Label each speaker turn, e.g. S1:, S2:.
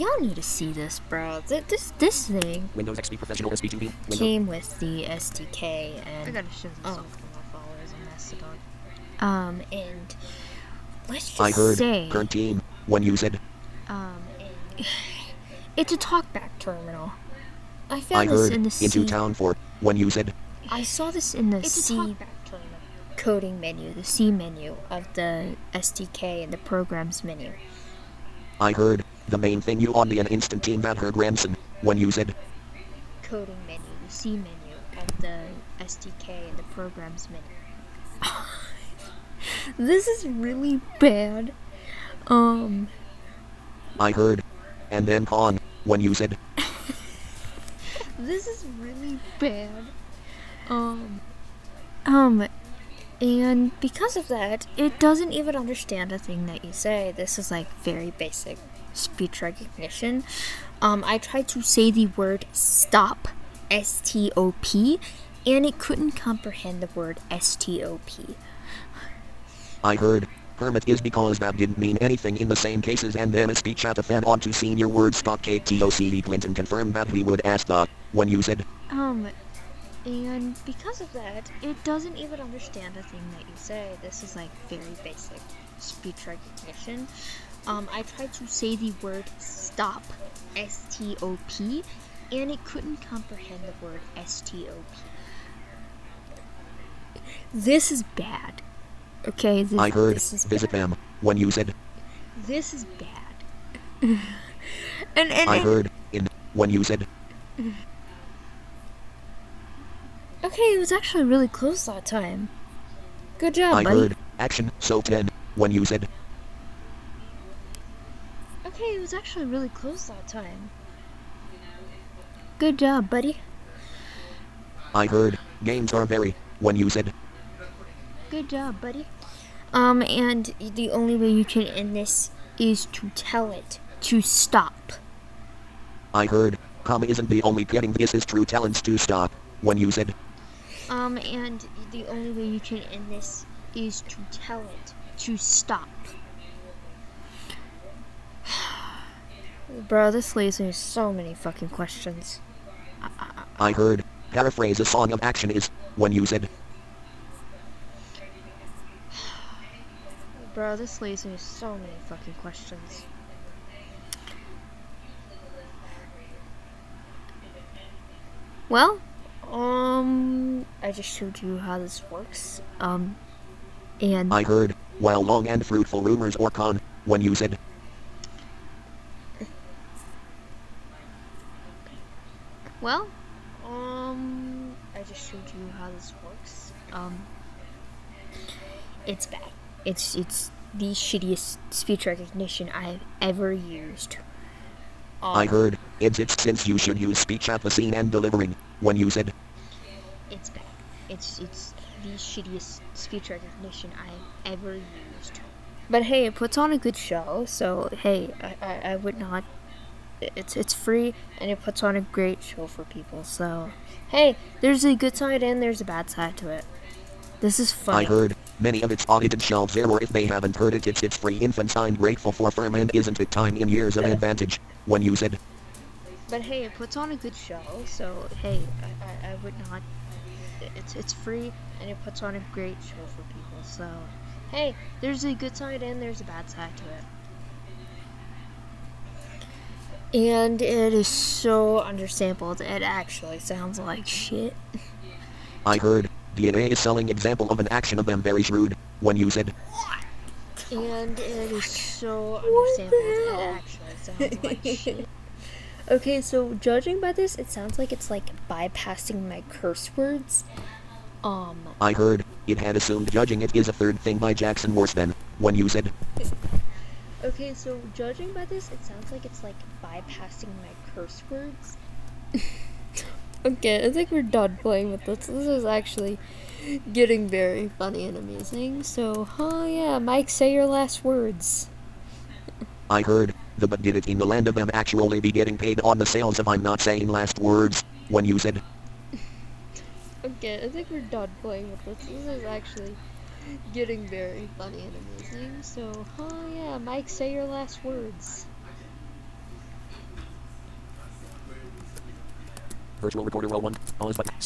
S1: Y'all need to see this, bro. This thing
S2: Windows XP Professional SP2B.
S1: came with the SDK
S3: I
S1: and
S3: gotta show this off to my followers on Mastodon.
S1: and let's just
S2: I heard
S1: say
S2: current team when you said
S1: it's a talkback terminal. I
S2: I
S1: found this
S2: heard
S1: in the
S2: into
S1: C.
S2: town for when you said
S1: I saw this in the
S3: It's a
S1: C
S3: talkback terminal.
S1: coding menu, the C menu of the SDK and the programs menu.
S2: I heard the main thing you on the an instant team that heard Ransom when you said
S1: Coding menu, the C menu of the SDK and the programs menu. This is really bad.
S2: I heard and then con when you said
S1: This is really bad. And because of that, it doesn't even understand a thing that you say. This is like very basic speech recognition. I tried to say the word stop, S-T-O-P, and it couldn't comprehend the word S-T-O-P.
S2: I heard hermit is because that didn't mean anything in the same cases and then a speech at a fan on to senior word stock KTOC Clinton confirmed that he would ask the when you said
S1: And because of that, it doesn't even understand a thing that you say. This is like very basic speech recognition. I tried to say the word stop, S-T-O-P, and it couldn't comprehend the word S-T-O-P. This is bad. Okay,
S2: I heard
S1: this is
S2: visit
S1: bad.
S2: them when you said
S1: This is bad. and
S2: I heard in when you said
S1: okay, it was actually really close that time. Good job,
S2: I
S1: buddy.
S2: heard action so 10 when you said
S1: Okay, it was actually really close that time. Good job, buddy.
S2: I heard games are very when you said
S1: Good job, buddy. And the only way you can end this is to tell it to stop.
S2: I heard comma isn't the only getting this is true talents to stop when you said
S1: And the only way you can end this is to tell it to stop. Bro, this leaves me so many fucking questions.
S2: I heard paraphrase a song of action is when you said
S1: Bro, this leaves me so many fucking questions. Well, I just showed you how this works. And
S2: I heard while long and fruitful rumors or con when you said
S1: well, I just showed you how this works. It's bad. It's the shittiest speech recognition I've ever used.
S2: I heard it's since you should use speech at the scene and delivering when you said
S1: It's bad. It's the shittiest speech recognition I've ever used. But hey, it puts on a good show, so hey, I would not. It's free and it puts on a great show for people. So hey, there's a good side and there's a bad side to it. This is funny.
S2: I heard many of its audited shelves error if they haven't heard it it's free infants I'm grateful for firm and isn't it time in years of advantage when you said
S1: But hey, it puts on a good show, so hey, I would not. It's free and it puts on a great show for people. So hey, there's a good side and there's a bad side to it. And it is so undersampled, it actually sounds like shit.
S2: I heard DNA is selling example of an action of them very shrewd when you said
S1: And it is so undersampled, it actually sounds like shit. Okay, so judging by this, it sounds like it's like bypassing my curse words.
S2: I heard it had assumed judging it is a third thing by Jackson worse than when you said
S1: Okay, so judging by this, it sounds like it's like bypassing my curse words. Okay, I think we're done playing with this. This is actually getting very funny and amazing. So, yeah, Mike, say your last words.
S2: I heard the but did it in the land of them actually be getting paid on the sales of I'm not saying last words when you said
S1: Okay, I think we're done playing with this. This is actually getting very funny and amazing. So, yeah, Mike, say your last words.
S2: Virtual recorder roll 1. Pause button.